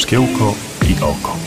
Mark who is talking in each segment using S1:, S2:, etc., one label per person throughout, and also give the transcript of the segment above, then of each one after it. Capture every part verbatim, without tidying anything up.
S1: Szkiełko i oko.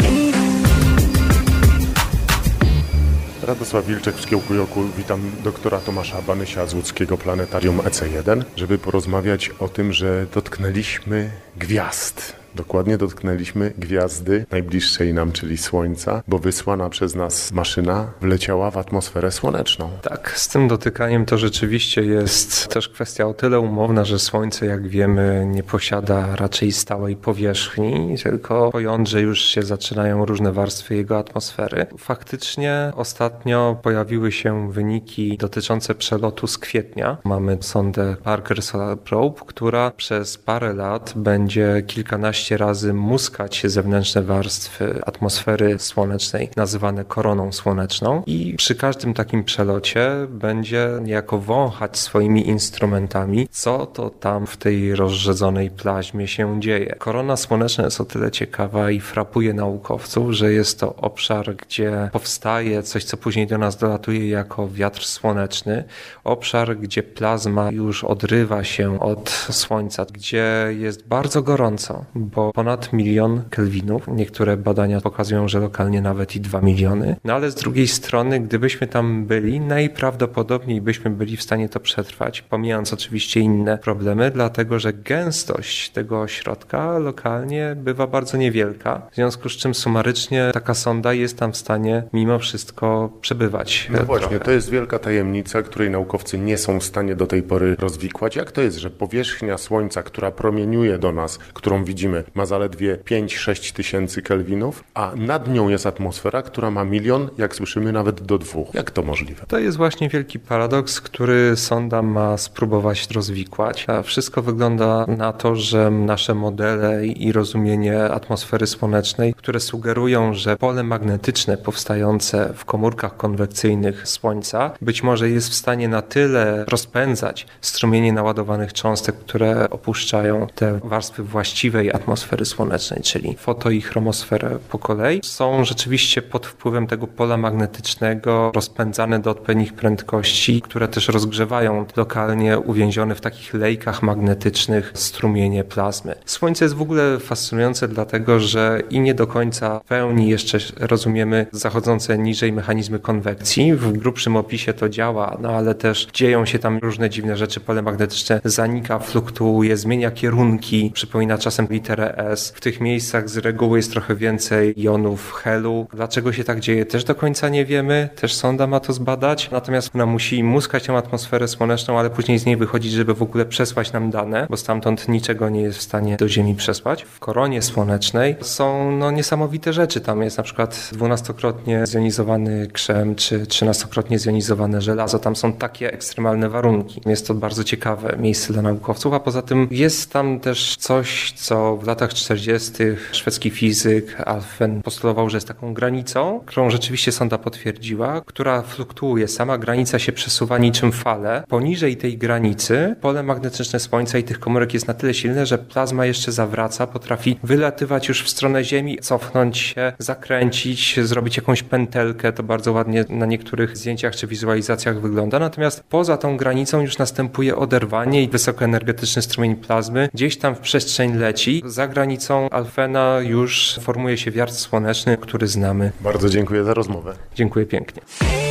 S1: Radosław Wilczek w Szkiełku i Oku. Witam doktora Tomasza Banysia z łódzkiego Planetarium E C jeden, żeby porozmawiać o tym, że dotknęliśmy gwiazd. Dokładnie dotknęliśmy gwiazdy najbliższej nam, czyli Słońca, bo wysłana przez nas maszyna wleciała w atmosferę słoneczną.
S2: Tak, z tym dotykaniem to rzeczywiście jest też kwestia o tyle umowna, że Słońce, jak wiemy, nie posiada raczej stałej powierzchni, tylko po jądrze już się zaczynają różne warstwy jego atmosfery. Faktycznie ostatnio pojawiły się wyniki dotyczące przelotu z kwietnia. Mamy sondę Parker Solar Probe, która przez parę lat będzie kilkanaście razy muskać zewnętrzne warstwy atmosfery słonecznej, nazywane koroną słoneczną, i przy każdym takim przelocie będzie niejako wąchać swoimi instrumentami, co to tam w tej rozrzedzonej plaźmie się dzieje. Korona słoneczna jest o tyle ciekawa i frapuje naukowców, że jest to obszar, gdzie powstaje coś, co później do nas dolatuje jako wiatr słoneczny. Obszar, gdzie plazma już odrywa się od Słońca, gdzie jest bardzo gorąco, bo ponad milion kelwinów. Niektóre badania pokazują, że lokalnie nawet i dwa miliony. No ale z drugiej strony, gdybyśmy tam byli, najprawdopodobniej byśmy byli w stanie to przetrwać, pomijając oczywiście inne problemy, dlatego że gęstość tego ośrodka lokalnie bywa bardzo niewielka, w związku z czym sumarycznie taka sonda jest tam w stanie mimo wszystko przebywać.
S1: No właśnie,
S2: trochę.
S1: to jest wielka tajemnica, której naukowcy nie są w stanie do tej pory rozwikłać. Jak to jest, że powierzchnia Słońca, która promieniuje do nas, którą widzimy, ma zaledwie pięć sześć tysięcy kelwinów, a nad nią jest atmosfera, która ma milion, jak słyszymy, nawet do dwóch. Jak to możliwe?
S2: To jest właśnie wielki paradoks, który sonda ma spróbować rozwikłać. A wszystko wygląda na to, że nasze modele i rozumienie atmosfery słonecznej, które sugerują, że pole magnetyczne powstające w komórkach konwekcyjnych Słońca być może jest w stanie na tyle rozpędzać strumienie naładowanych cząstek, które opuszczają te warstwy właściwej atmosfery słonecznej, czyli foto- i chromosferę po kolei, są rzeczywiście pod wpływem tego pola magnetycznego rozpędzane do odpowiednich prędkości, które też rozgrzewają lokalnie uwięzione w takich lejkach magnetycznych strumienie plazmy. Słońce jest w ogóle fascynujące dlatego, że i nie do końca w pełni jeszcze rozumiemy zachodzące niżej mechanizmy konwekcji. W grubszym opisie to działa, no ale też dzieją się tam różne dziwne rzeczy. Pole magnetyczne zanika, fluktuuje, zmienia kierunki, przypomina czasem literę S. W tych miejscach z reguły jest trochę więcej jonów helu. Dlaczego się tak dzieje? Też do końca nie wiemy. Też sonda ma to zbadać. Natomiast ona musi muskać tę atmosferę słoneczną, ale później z niej wychodzić, żeby w ogóle przesłać nam dane, bo stamtąd niczego nie jest w stanie do Ziemi przesłać. W koronie słonecznej są no, niesamowite rzeczy. Tam jest na przykład dwunastokrotnie zjonizowany krzem, czy trzynastokrotnie zjonizowane żelazo. Tam są takie ekstremalne warunki. Jest to bardzo ciekawe miejsce dla naukowców, a poza tym jest tam też coś, co w latach czterdziestych szwedzki fizyk Alfvén postulował, że jest taką granicą, którą rzeczywiście sonda potwierdziła, która fluktuuje. Sama granica się przesuwa niczym fale. Poniżej tej granicy pole magnetyczne Słońca i tych komórek jest na tyle silne, że plazma jeszcze zawraca, potrafi wylatywać już w stronę Ziemi, cofnąć się, zakręcić, zrobić jakąś pętelkę. To bardzo ładnie na niektórych zdjęciach czy wizualizacjach wygląda. Natomiast poza tą granicą już następuje oderwanie i wysokoenergetyczny strumień plazmy gdzieś tam w przestrzeń leci. Za granicą Alfvéna już formuje się wiatr słoneczny, który znamy.
S1: Bardzo dziękuję za rozmowę.
S2: Dziękuję pięknie.